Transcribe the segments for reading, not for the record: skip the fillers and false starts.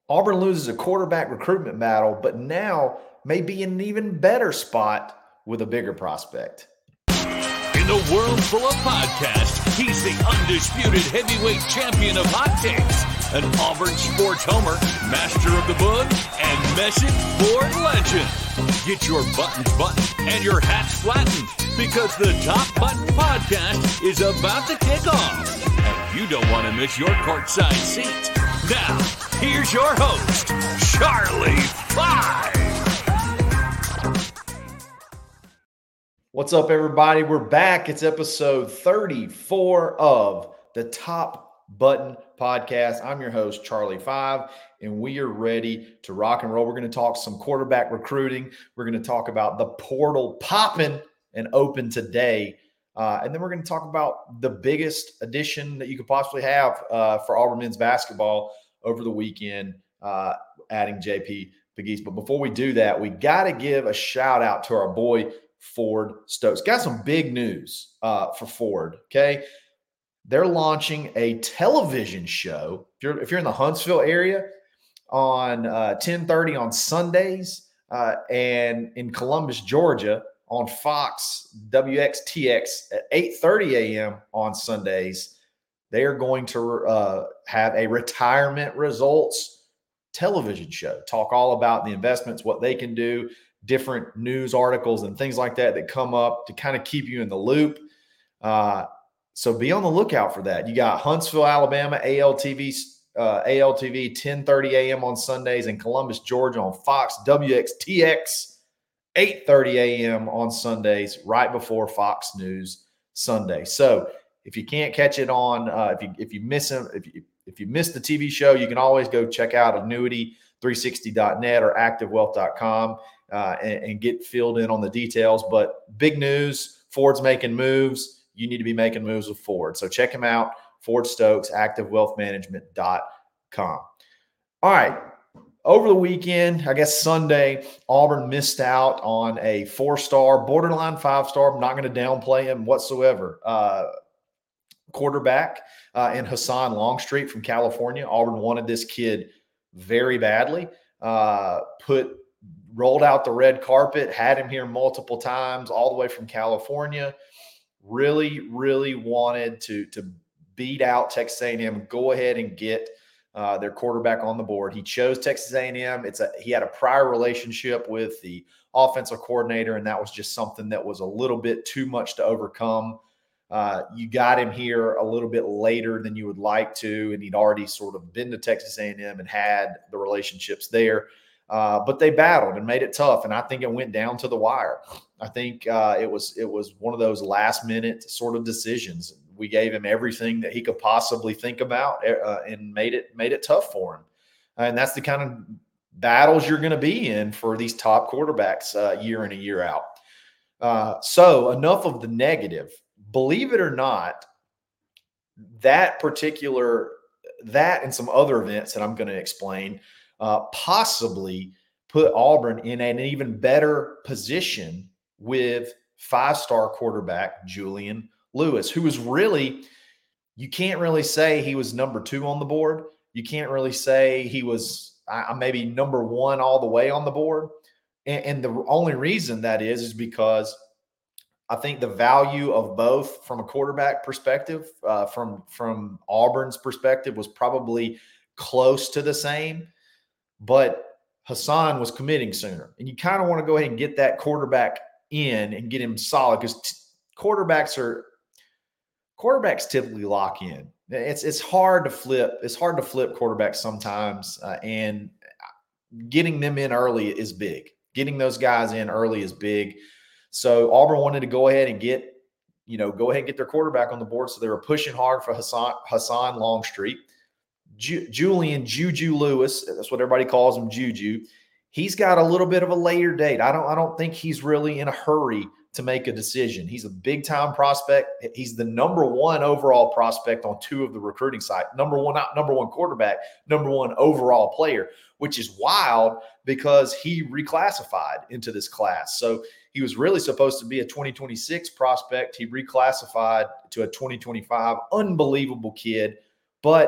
Auburn loses a quarterback recruitment battle, but now may be in an even better spot with a bigger prospect. In a world full of podcasts, he's the undisputed heavyweight champion of hot takes, an Auburn sports homer, master of the book, and message board legend. Get your buttons buttoned and your hats flattened because the Top Button Podcast is about to kick off. And you don't want to miss your courtside seat. Now, here's your host, Charlie Five. What's up, everybody? We're back. It's episode 34 of the Top Button Podcast. I'm your host, Charlie Five, and we are ready to rock and roll. We're going to talk some quarterback recruiting. We're going to talk about the portal popping and open today. And then we're going to talk about the biggest addition that you could possibly have for Auburn men's basketball over the weekend, adding JP Pegues. But before we do that, we got to give a shout out to our boy, Ford Stokes. Got some big news for Ford, okay? They're launching a television show. If you're in the Huntsville area on 10:30 on Sundays and in Columbus, Georgia on Fox WXTX at 8:30 a.m. on Sundays, they are going to have a retirement results television show. Talk all about the investments, what they can do, different news articles and things like that come up to kind of keep you in the loop. So be on the lookout for that. You got Huntsville, Alabama, ALTV 10:30 a.m. on Sundays, and Columbus, Georgia on Fox WXTX 8:30 a.m. on Sundays, right before Fox News Sunday. So if you can't catch it on, if you miss them, if you miss the TV show, you can always go check out annuity360.net or activewealth.com and get filled in on the details. But big news, Ford's making moves. You need to be making moves with Ford. So check him out, Ford Stokes, activewealthmanagement.com. All right. Over the weekend, I guess Sunday, Auburn missed out on a 4-star, borderline 5-star. I'm not going to downplay him whatsoever. Quarterback in Hassan Longstreet from California. Auburn wanted this kid very badly. Rolled out the red carpet, had him here multiple times, all the way from California. Really, really wanted to beat out Texas A&M, go ahead and get their quarterback on the board. He chose Texas A&M. He had a prior relationship with the offensive coordinator, and that was just something that was a little bit too much to overcome. You got him here a little bit later than you would like to, and he'd already sort of been to Texas A&M and had the relationships there. But they battled and made it tough, and I think it went down to the wire. I think it was one of those last-minute sort of decisions. We gave him everything that he could possibly think about and made it tough for him. And that's the kind of battles you're going to be in for these top quarterbacks year in and year out. So enough of the negative. Believe it or not, that and some other events that I'm going to explain possibly put Auburn in an even better position with 5-star quarterback Julian Lewis, who was really, you can't really say he was number 2 on the board. You can't really say he was maybe number 1 all the way on the board. And the only reason that is because I think the value of both from a quarterback perspective, from Auburn's perspective, was probably close to the same. But Hassan was committing sooner. And you kind of want to go ahead and get that quarterback in and get him solid because quarterbacks typically lock in. It's hard to flip. It's hard to flip quarterbacks sometimes, and getting them in early is big. Getting those guys in early is big. So Auburn wanted to go ahead and get their quarterback on the board. So they were pushing hard for Hassan Longstreet. Julian Juju Lewis, that's what everybody calls him, Juju. He's got a little bit of a later date. I don't think he's really in a hurry to make a decision. He's a big-time prospect. He's the number 1 overall prospect on 2 of the recruiting sites. Number one quarterback, number 1 overall player, which is wild because he reclassified into this class. So he was really supposed to be a 2026 prospect. He reclassified to a 2025. Unbelievable kid. But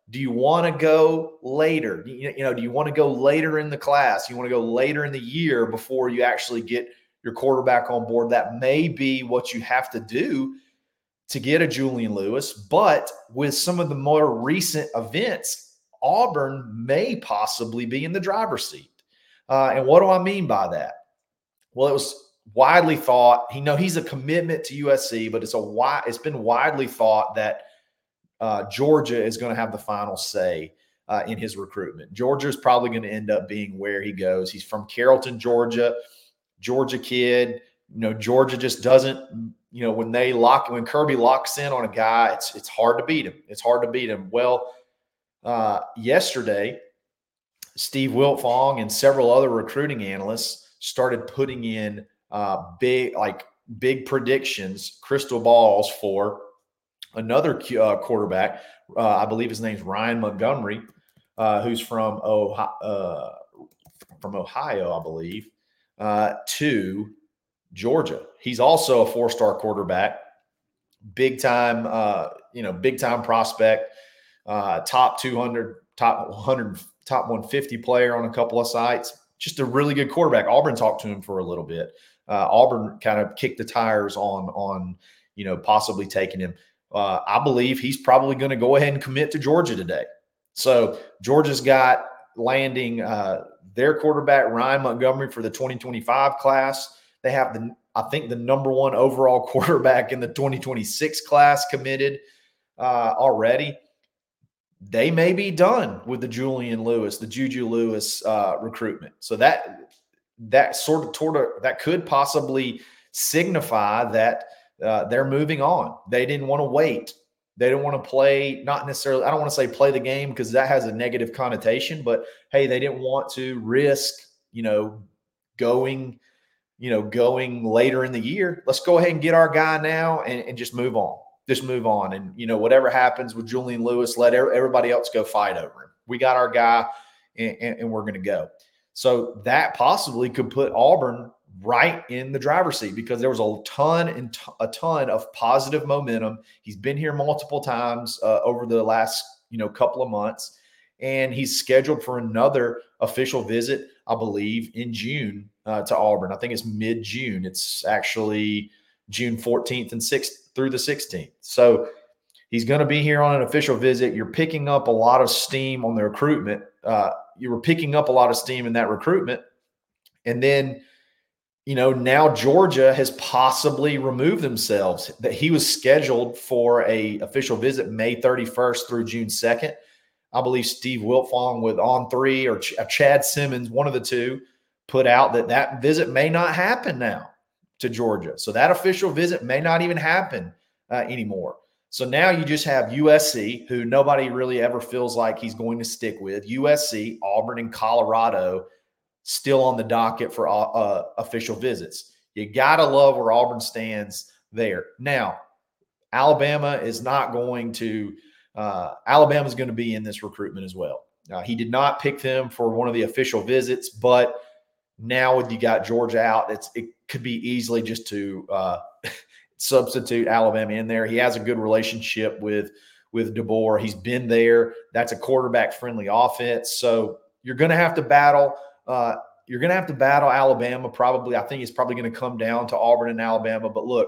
do you want to go later? Do you want to go later in the class? You want to go later in the year before you actually get your quarterback on board? That may be what you have to do to get a Julian Lewis. But with some of the more recent events, Auburn may possibly be in the driver's seat. And what do I mean by that? Well, it was widely thought, he's a commitment to USC, but it's been widely thought that Georgia is going to have the final say in his recruitment. Georgia is probably going to end up being where he goes. He's from Carrollton, Georgia kid. Georgia just doesn't, when Kirby locks in on a guy, it's hard to beat him. It's hard to beat him. Well, yesterday, Steve Wiltfong and several other recruiting analysts started putting in big predictions, crystal balls for another quarterback. I believe his name's Ryan Montgomery, who's from Ohio, I believe, to Georgia. He's also a four-star quarterback, big time prospect, top 200, top 100, top 150 player on a couple of sites. Just a really good quarterback. Auburn talked to him for a little bit. Auburn kind of kicked the tires on possibly taking him. I believe he's probably going to go ahead and commit to Georgia today. So Georgia's got landing their quarterback, Ryan Montgomery, for the 2025 class. They have I think the number one overall quarterback in the 2026 class committed already. They may be done with the Julian Lewis, the Juju Lewis recruitment. So that could possibly signify that they're moving on. They didn't want to wait. They didn't want to play, not necessarily, I don't want to say play the game because that has a negative connotation, but hey, they didn't want to risk, going later in the year. Let's go ahead and get our guy now and just move on. Just move on. And, whatever happens with Julian Lewis, let everybody else go fight over him. We got our guy and we're going to go. So that possibly could put Auburn right in the driver's seat because there was a ton of positive momentum. He's been here multiple times over the last, couple of months, and he's scheduled for another official visit, I believe, in June to Auburn. I think it's mid-June. It's actually June 14th and 6th through the 16th. So he's going to be here on an official visit. You're picking up a lot of steam on the recruitment. You were picking up a lot of steam in that recruitment. And then, now Georgia has possibly removed themselves. That he was scheduled for a official visit May 31st through June 2nd. I believe Steve Wiltfong with On3 or Chad Simmons, one of the two, put out that visit may not happen now to Georgia. So that official visit may not even happen anymore. So now you just have USC, who nobody really ever feels like he's going to stick with. USC, Auburn, and Colorado still on the docket for official visits. You got to love where Auburn stands there. Now, Alabama is not going to Alabama's going to be in this recruitment as well. He did not pick them for one of the official visits, but now you got Georgia out, it could be easily just to substitute Alabama in there. He has a good relationship with DeBoer. He's been there. That's a quarterback-friendly offense. So you're going to have to battle. You're going to have to battle Alabama probably. I think it's probably going to come down to Auburn and Alabama. But look,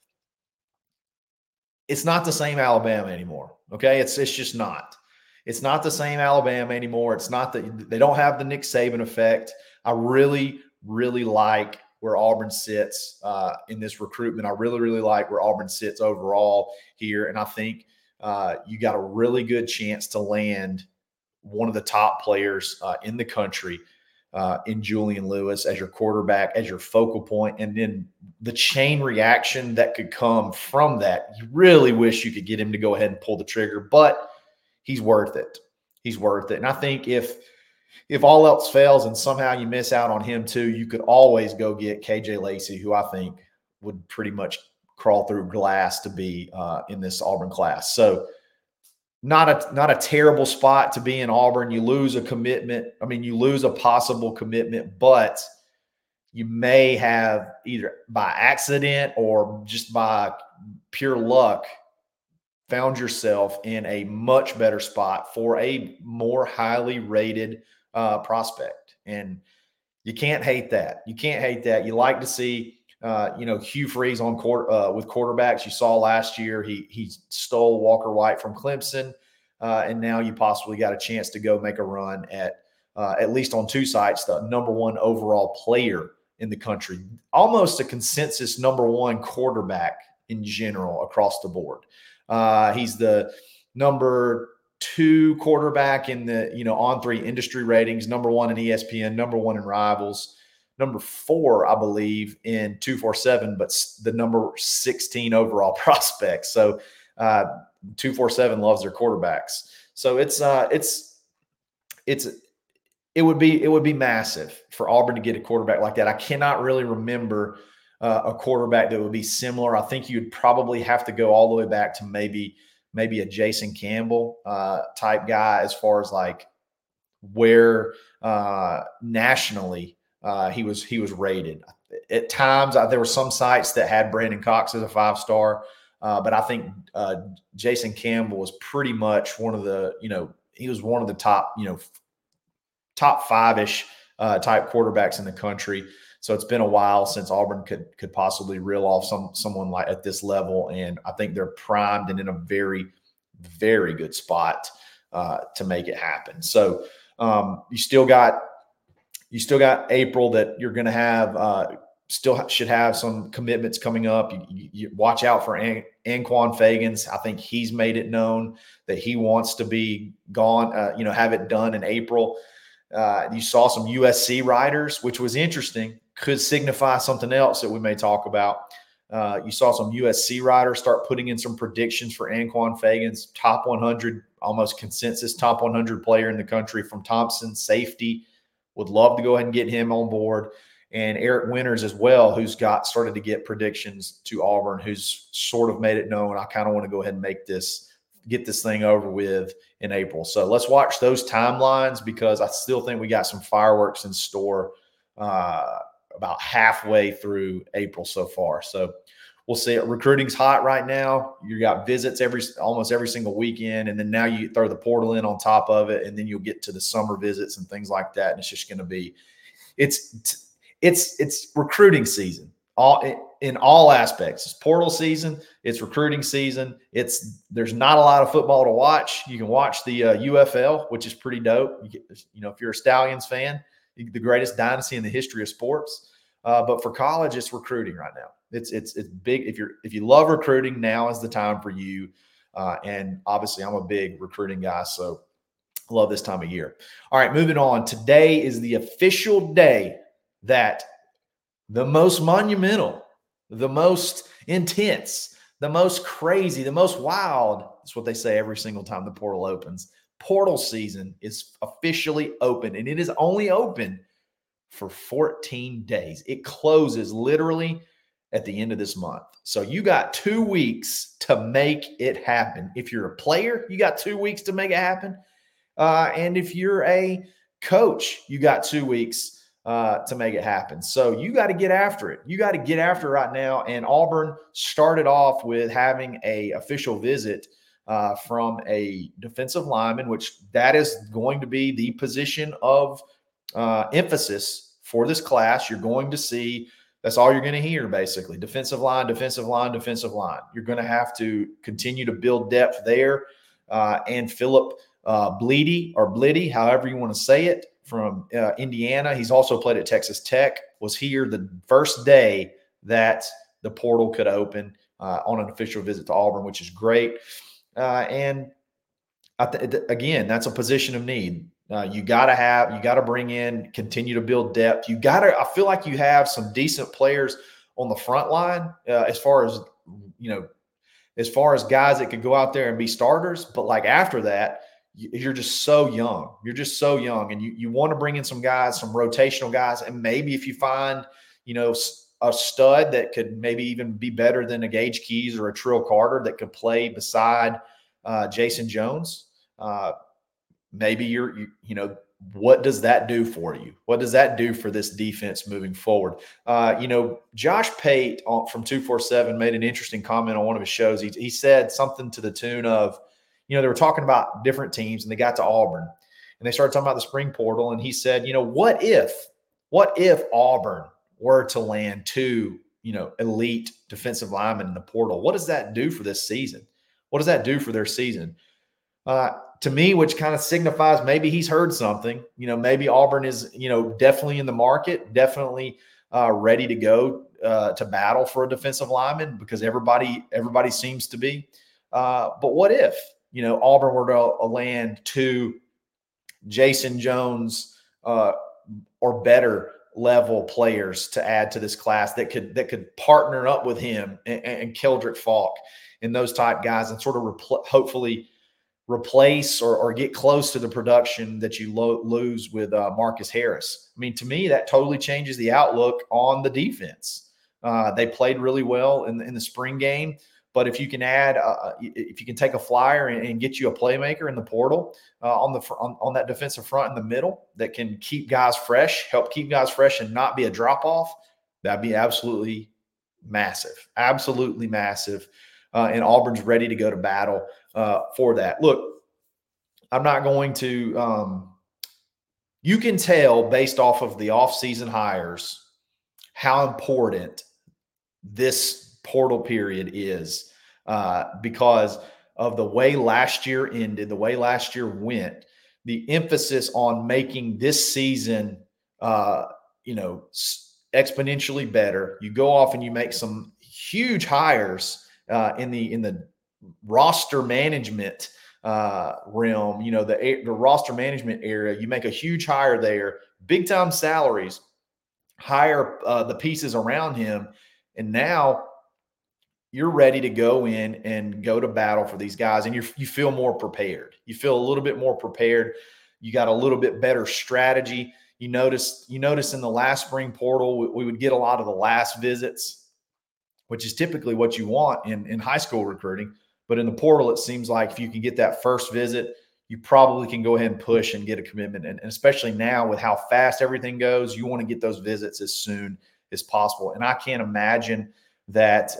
it's not the same Alabama anymore. Okay, it's just not. It's not the same Alabama anymore. It's not that they don't have the Nick Saban effect. I really, really like where Auburn sits in this recruitment. I really, really like where Auburn sits overall here. And I think you got a really good chance to land one of the top players in the country in Julian Lewis as your quarterback, as your focal point. And then the chain reaction that could come from that, you really wish you could get him to go ahead and pull the trigger, but he's worth it. He's worth it. And I think if all else fails and somehow you miss out on him too, you could always go get KJ Lacey, who I think would pretty much crawl through glass to be in this Auburn class. So not a terrible spot to be in Auburn. You lose a commitment. I mean, you lose a possible commitment, but you may have either by accident or just by pure luck found yourself in a much better spot for a more highly rated prospect. And you can't hate that. You can't hate that. You like to see, Hugh Freeze on with quarterbacks. You saw last year he stole Walker White from Clemson, and now you possibly got a chance to go make a run at least on 2 sites, the number 1 overall player in the country, almost a consensus number 1 quarterback in general across the board. He's the number 2 quarterback in the, On3 industry ratings, number 1 in ESPN, number 1 in Rivals, number 4, I believe, in 247, but the number 16 overall prospect. So 247 loves their quarterbacks. So it would be massive for Auburn to get a quarterback like that. I cannot really remember a quarterback that would be similar. I think you'd probably have to go all the way back to maybe a Jason Campbell type guy as far as like where nationally he was rated. At times, there were some sites that had Brandon Cox as a 5-star, but I think Jason Campbell was pretty much one of the, he was one of the top, top 5-ish type quarterbacks in the country. So it's been a while since Auburn could possibly reel off someone like at this level, and I think they're primed and in a very, very good spot to make it happen. So you still got April that you're going to have. Still should have some commitments coming up. You watch out for Anquan Fagans. I think he's made it known that he wants to be gone. Have it done in April. You saw some USC riders, which was interesting. Could signify something else that we may talk about. You saw some USC riders start putting in some predictions for Anquan Fagans, top 100, almost consensus top 100 player in the country from Thompson, safety. Would love to go ahead and get him on board. And Eric Winters as well, who's started to get predictions to Auburn, who's sort of made it known, I kind of want to go ahead and get this thing over with in April. So let's watch those timelines, because I still think we got some fireworks in store about halfway through April so far. So we'll see. Recruiting's hot right now. You got visits almost every single weekend, and then now you throw the portal in on top of it, and then you'll get to the summer visits and things like that. And it's just going to be it's recruiting season in all aspects. It's portal season. It's recruiting season. There's not a lot of football to watch. You can watch the UFL, which is pretty dope. If you're a Stallions fan, the greatest dynasty in the history of sports. But for college, it's recruiting right now. It's big. If you love recruiting, now is the time for you. And obviously, I'm a big recruiting guy, so I love this time of year. All right, moving on. Today is the official day that the most monumental, the most intense, the most crazy, the most wild, that's what they say every single time the portal opens. Portal season is officially open, and it is only open for 14 days. It closes literally at the end of this month. So you got 2 weeks to make it happen. If you're a player, you got 2 weeks to make it happen. And if you're a coach, you got 2 weeks to make it happen. So you got to get after it. You got to get after it right now. And Auburn started off with having an official visit from a defensive lineman, which that is going to be the position of emphasis for this class. You're going to see, that's all you're going to hear, basically. Defensive line, defensive line, defensive line. You're going to have to continue to build depth there. And Philip Bliddy, however you want to say it, from Indiana. He's also played at Texas Tech, was here the first day that the portal could open on an official visit to Auburn, which is great. And again, that's a position of need. You got to bring in, continue to build depth. I feel like you have some decent players on the front line as far as guys that could go out there and be starters. But like after that, you're just so young. You're just so young. And you want to bring in some guys, some rotational guys. And maybe if you find, a stud that could maybe even be better than a Gage Keys or a Trill Carter that could play beside Jason Jones, maybe what does that do for you? What does that do for this defense moving forward? Josh Pate from 247 made an interesting comment on one of his shows. He said something to the tune of, they were talking about different teams and they got to Auburn and they started talking about the spring portal. And he said, what if Auburn were to land 2, elite defensive linemen in the portal? What does that do for this season? What does that do for their season? To me, which kind of signifies maybe he's heard something. Maybe Auburn is, definitely in the market, definitely ready to go to battle for a defensive lineman because everybody seems to be. But what if, Auburn were to land 2 Jason Jones or better level players to add to this class that could partner up with him and Keldrick Falk and those type guys and sort of hopefully replace or get close to the production that you lose with Marcus Harris. I mean, to me, that totally changes the outlook on the defense. They played really well in the spring game, but if you can add, if you can take a flyer and get you a playmaker in the portal on that defensive front in the middle that can keep guys fresh, help keep guys fresh and not be a drop off, that'd be absolutely massive, absolutely massive. And Auburn's ready to go to battle for that. Look, I'm not going to you can tell based off of the offseason hires how important this portal period is because of the way last year ended, the way last year went, the emphasis on making this season exponentially better. You go off and you make some huge hires in the roster management realm, the roster management area. You make a huge hire there, big time salaries, hire the pieces around him, and now you're ready to go in and go to battle for these guys, and you feel more prepared. You feel a little bit more prepared. You got a little bit better strategy. You notice in the last spring portal, we would get a lot of the last visits, which is typically what you want in high school recruiting. But in the portal, it seems like if you can get that first visit, you probably can go ahead and push and get a commitment. And especially now with how fast everything goes, you want to get those visits as soon as possible. And I can't imagine that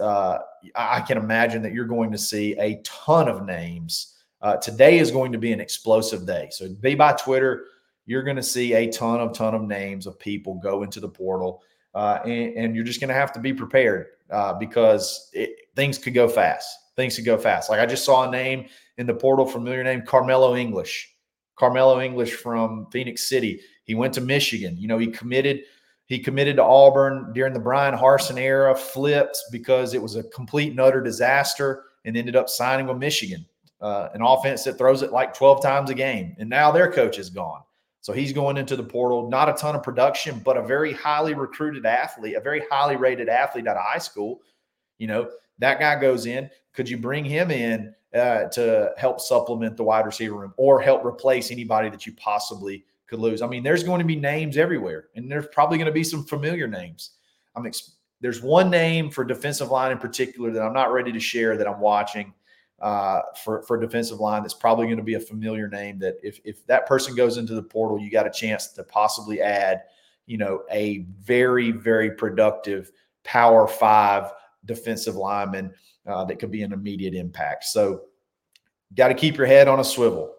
you're going to see a ton of names. Today is going to be an explosive day. So be by Twitter. You're going to see a ton of names of people go into the portal. And you're just going to have to be prepared because things could go fast. Things could go fast. Like I just saw a name in the portal, familiar name, Carmelo English. Carmelo English from Phoenix City. He went to Michigan. He committed to Auburn during the Brian Harsin era, flipped because it was a complete and utter disaster, and ended up signing with Michigan, an offense that throws it like 12 times a game. And now their coach is gone. So he's going into the portal, not a ton of production, but a very highly recruited athlete, a very highly rated athlete out of high school. That guy goes in. Could you bring him in to help supplement the wide receiver room or help replace anybody that you possibly could lose? I mean, there's going to be names everywhere, and there's probably going to be some familiar names. There's one name for defensive line in particular that I'm not ready to share that I'm watching for defensive line that's probably going to be a familiar name that if that person goes into the portal, you got a chance to possibly add, a very, very productive Power 5 defensive lineman that could be an immediate impact. So got to keep your head on a swivel.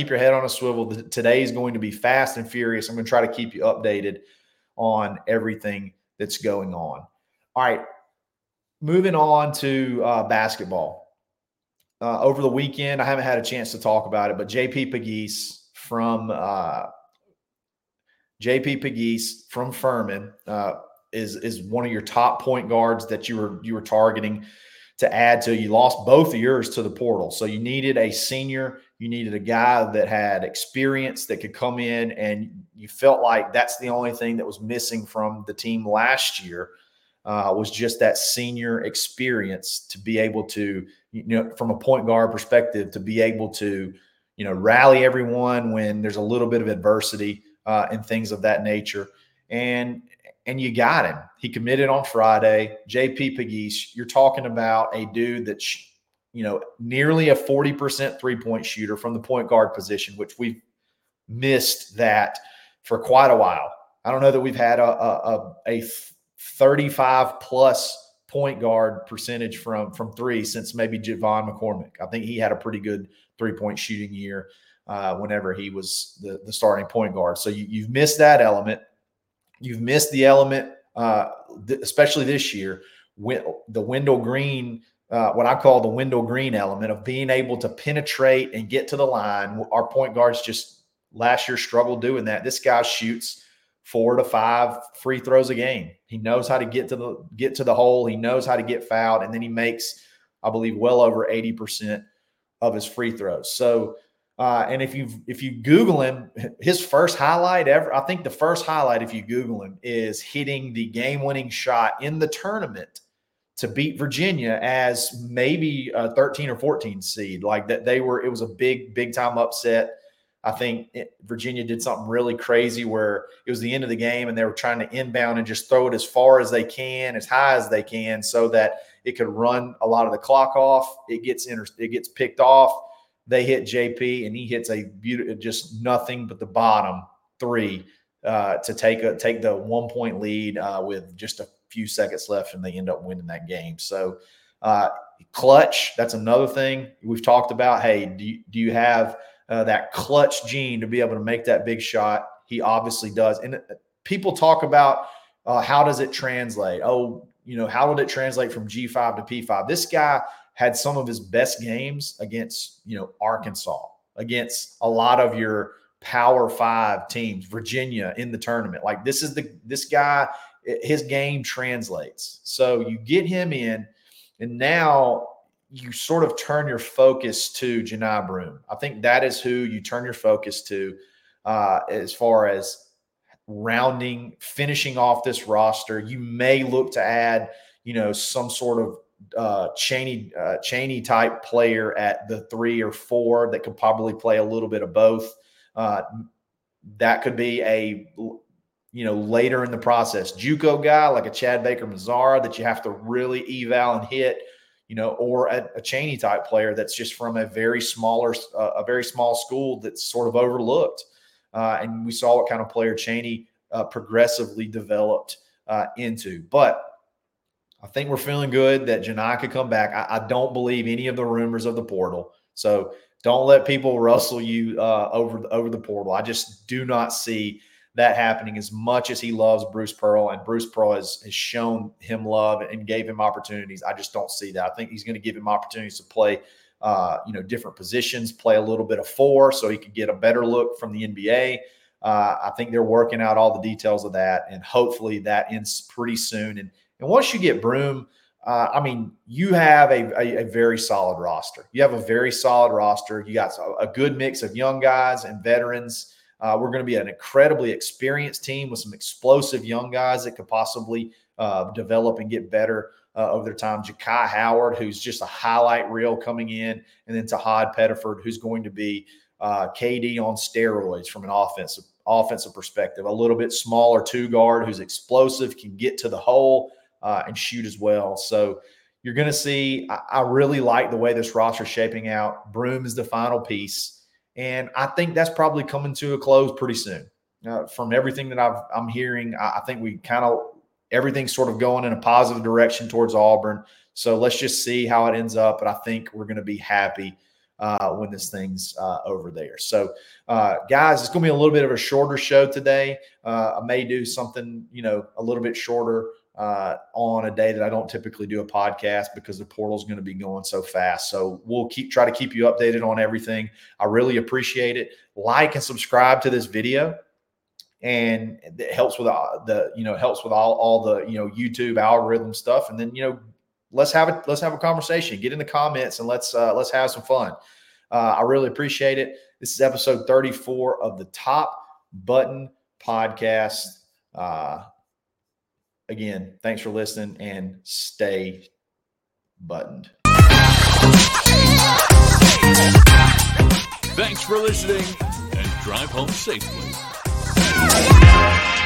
Today is going to be fast and furious. I'm going to try to keep you updated on everything that's going on. All right, moving on to basketball. Over the weekend, I haven't had a chance to talk about it, but JP Pegues from Furman is one of your top point guards that you were targeting to add to. You lost both of yours to the portal. So you needed a senior. You needed a guy that had experience that could come in, and you felt like that's the only thing that was missing from the team last year was just that senior experience to be able to, from a point guard perspective, to be able to, rally everyone when there's a little bit of adversity and things of that nature. And you got him. He committed on Friday. JP Pegues, you're talking about a dude that's, nearly a 40% three-point shooter from the point guard position, which we've missed that for quite a while. I don't know that we've had a 35-plus point guard percentage from three since maybe Javon McCormick. I think he had a pretty good three-point shooting year whenever he was the starting point guard. So you've missed that element. You've missed the element, especially this year, the Wendell Green, what I call the Wendell Green element of being able to penetrate and get to the line. Our point guards just last year struggled doing that. This guy shoots 4 to 5 free throws a game. He knows how to get to the hole. He knows how to get fouled, and then he makes, I believe, well over 80% of his free throws. So, and if you Google him, his first highlight ever, I think the first highlight, if you Google him, is hitting the game-winning shot in the tournament to beat Virginia as maybe a 13 or 14 seed. Like that, it was a big time upset. I think Virginia did something really crazy where it was the end of the game and they were trying to inbound and just throw it as far as they can, as high as they can, so that it could run a lot of the clock off. It gets picked off. They hit JP and he hits just nothing but the bottom three to take the 1 point lead with just a few seconds left, and they end up winning that game. So clutch, that's another thing we've talked about. Hey, do you have that clutch gene to be able to make that big shot? He obviously does. And people talk about how does it translate? Oh, how did it translate from G5 to P5? This guy had some of his best games against, Arkansas, against a lot of your Power 5 teams, Virginia in the tournament. Like this guy, his game translates. So you get him in, and now you sort of turn your focus to Johni Broome. I think that is who you turn your focus to as far as finishing off this roster. You may look to add, some sort of Chaney type player at the 3 or 4 that could probably play a little bit of both. That could be a later in the process JUCO guy like a Chad Baker-Mazara that you have to really eval and hit, or a Chaney type player that's just from a very small school that's sort of overlooked. And we saw what kind of player Chaney progressively developed into. But I think we're feeling good that Johni could come back. I don't believe any of the rumors of the portal. So don't let people rustle you over the portal. I just do not see that happening as much as he loves Bruce Pearl, and Bruce Pearl has shown him love and gave him opportunities. I just don't see that. I think he's going to give him opportunities to play, different positions, play a little bit of 4 so he could get a better look from the NBA. I think they're working out all the details of that, and hopefully that ends pretty soon. And once you get Broome, you have a very solid roster. You have a very solid roster. You got a good mix of young guys and veterans. We're going to be an incredibly experienced team with some explosive young guys that could possibly develop and get better over their time. Ja'Kai Howard, who's just a highlight reel coming in, and then Tahad Pettiford, who's going to be KD on steroids from an offensive perspective. A little bit smaller 2-guard who's explosive, can get to the hole and shoot as well. So you're going to see, I really like the way this roster is shaping out. Broome is the final piece. And I think that's probably coming to a close pretty soon. From everything that I'm hearing, I think everything's sort of going in a positive direction towards Auburn. So let's just see how it ends up. But I think we're going to be happy when this thing's over there. So, guys, it's going to be a little bit of a shorter show today. I may do something, a little bit shorter on a day that I don't typically do a podcast because the portal is going to be going so fast. So we'll try to keep you updated on everything. I really appreciate it. Like and subscribe to this video, and it helps with all the YouTube algorithm stuff. And then, let's have a conversation, get in the comments, and let's have some fun. I really appreciate it. This is episode 34 of the Top Button Podcast. Again, thanks for listening, and stay buttoned. Thanks for listening, and drive home safely.